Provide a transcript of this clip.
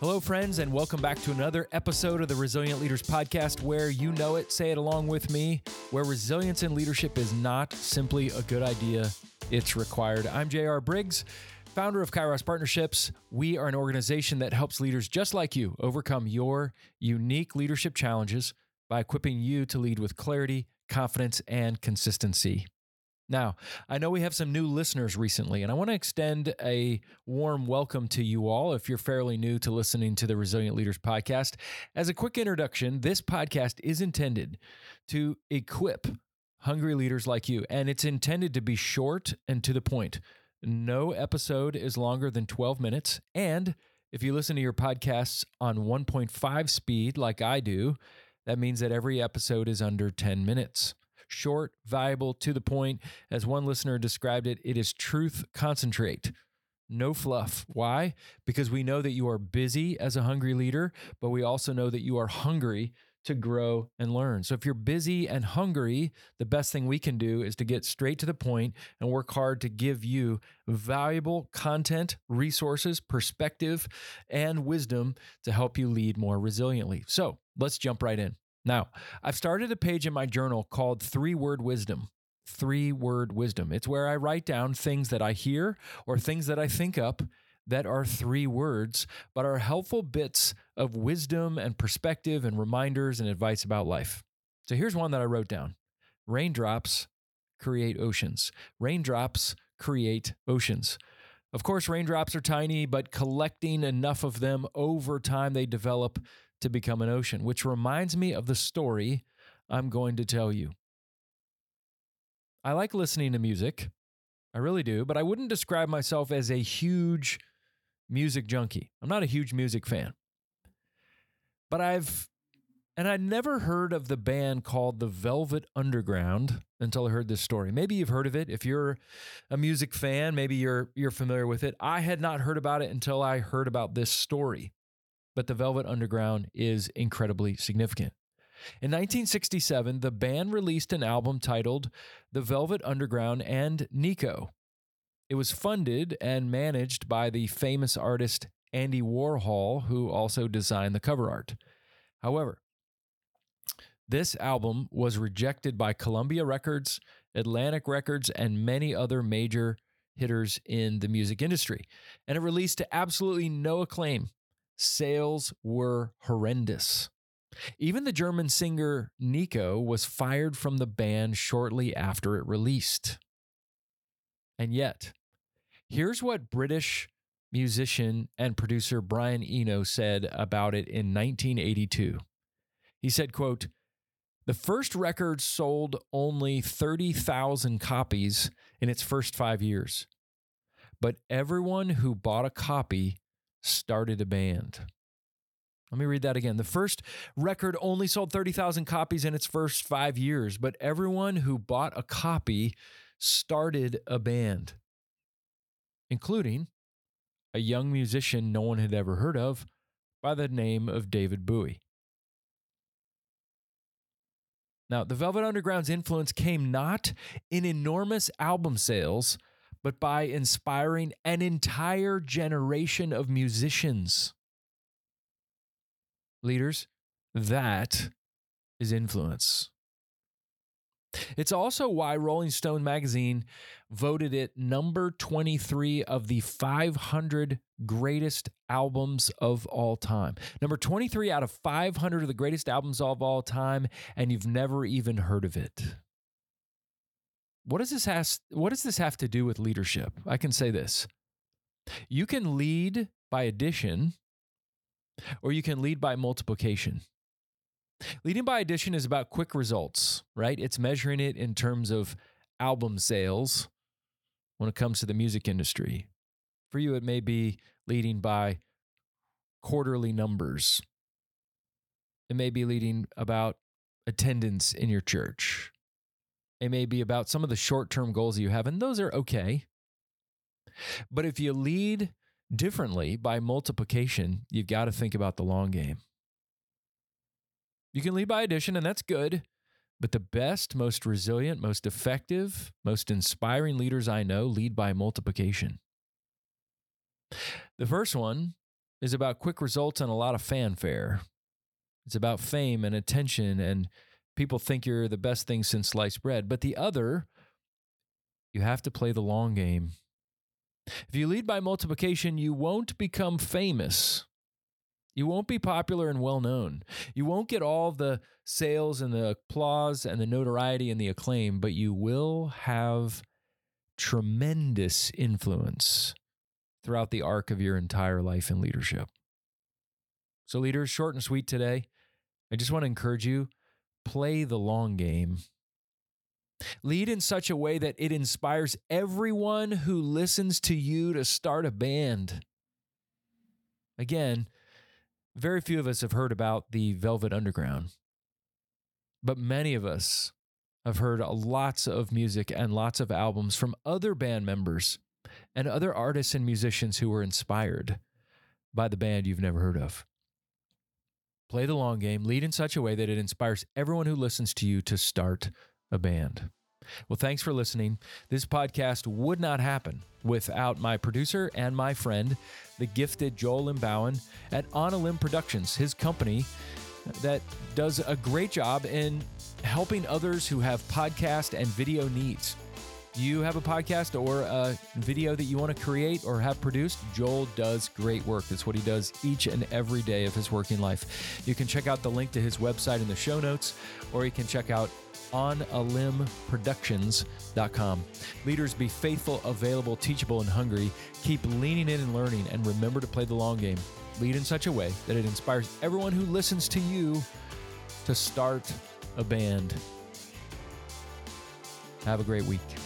Hello, friends, and welcome back to another episode of the Resilient Leaders Podcast, where you know it, say it along with me, where resilience in leadership is not simply a good idea, it's required. I'm J.R. Briggs, founder of Kairos Partnerships. We are an organization that helps leaders just like you overcome your unique leadership challenges by equipping you to lead with clarity, confidence, and consistency. Now, I know we have some new listeners recently, and I want to extend a warm welcome to you all if you're fairly new to listening to the Resilient Leaders Podcast. As a quick introduction, this podcast is intended to equip hungry leaders like you, and it's intended to be short and to the point. No episode is longer than 12 minutes, and if you listen to your podcasts on 1.5 speed like I do, that means that every episode is under 10 minutes. Short, valuable, to the point. As one listener described it, it is truth concentrate. No fluff. Why? Because we know that you are busy as a hungry leader, but we also know that you are hungry to grow and learn. So if you're busy and hungry, the best thing we can do is to get straight to the point and work hard to give you valuable content, resources, perspective, and wisdom to help you lead more resiliently. So let's jump right in. Now, I've started a page in my journal called 3-Word Wisdom. 3-Word Wisdom. It's where I write down things that I hear or things that I think up that are 3 words, but are helpful bits of wisdom and perspective and reminders and advice about life. So here's one that I wrote down. Raindrops create oceans. Raindrops create oceans. Of course, raindrops are tiny, but collecting enough of them over time, they develop to become an ocean, which reminds me of the story I'm going to tell you. I like listening to music. I really do, but I wouldn't describe myself as a huge music junkie. I'm not a huge music fan. But I'd never heard of the band called the Velvet Underground until I heard this story. Maybe you've heard of it. If you're a music fan, maybe you're familiar with it. I had not heard about it until I heard about this story. But the Velvet Underground is incredibly significant. In 1967, the band released an album titled The Velvet Underground and Nico. It was funded and managed by the famous artist Andy Warhol, who also designed the cover art. However, this album was rejected by Columbia Records, Atlantic Records, and many other major hitters in the music industry. And it released to absolutely no acclaim. Sales were horrendous. Even the German singer Nico was fired from the band shortly after it released. And yet, here's what British musician and producer Brian Eno said about it in 1982. He said, quote, "The first record sold only 30,000 copies in its first 5 years, but everyone who bought a copy started a band." Let me read that again. The first record only sold 30,000 copies in its first 5 years, but everyone who bought a copy started a band, including a young musician no one had ever heard of by the name of David Bowie. Now, the Velvet Underground's influence came not in enormous album sales, but by inspiring an entire generation of musicians. Leaders, that is influence. It's also why Rolling Stone magazine voted it number 23 of the 500 greatest albums of all time. Number 23 out of 500 of the greatest albums of all time, and you've never even heard of it. What does this have to do with leadership? I can say this. You can lead by addition, or you can lead by multiplication. Leading by addition is about quick results, right? It's measuring it in terms of album sales when it comes to the music industry. For you, it may be leading by quarterly numbers. It may be leading about attendance in your church. It may be about some of the short-term goals that you have, and those are okay. But if you lead differently by multiplication, you've got to think about the long game. You can lead by addition, and that's good. But the best, most resilient, most effective, most inspiring leaders I know lead by multiplication. The first one is about quick results and a lot of fanfare. It's about fame and attention, and people think you're the best thing since sliced bread. But the other, you have to play the long game. If you lead by multiplication, you won't become famous. You won't be popular and well-known. You won't get all the sales and the applause and the notoriety and the acclaim, but you will have tremendous influence throughout the arc of your entire life in leadership. So leaders, short and sweet today, I just want to encourage you, play the long game. Lead in such a way that it inspires everyone who listens to you to start a band. Again, very few of us have heard about the Velvet Underground, but many of us have heard lots of music and lots of albums from other band members and other artists and musicians who were inspired by the band you've never heard of. Play the long game, lead in such a way that it inspires everyone who listens to you to start a band. Well, thanks for listening. This podcast would not happen without my producer and my friend, the gifted Joel Limbowen at On a Limb Productions, his company that does a great job in helping others who have podcast and video needs. You have a podcast or a video that you want to create or have produced, Joel does great work. That's what he does each and every day of his working life. You can check out the link to his website in the show notes, or you can check out onalimbproductions.com. Leaders, be faithful, available, teachable, and hungry. Keep leaning in and learning, and remember to play the long game. Lead in such a way that it inspires everyone who listens to you to start a band. Have a great week.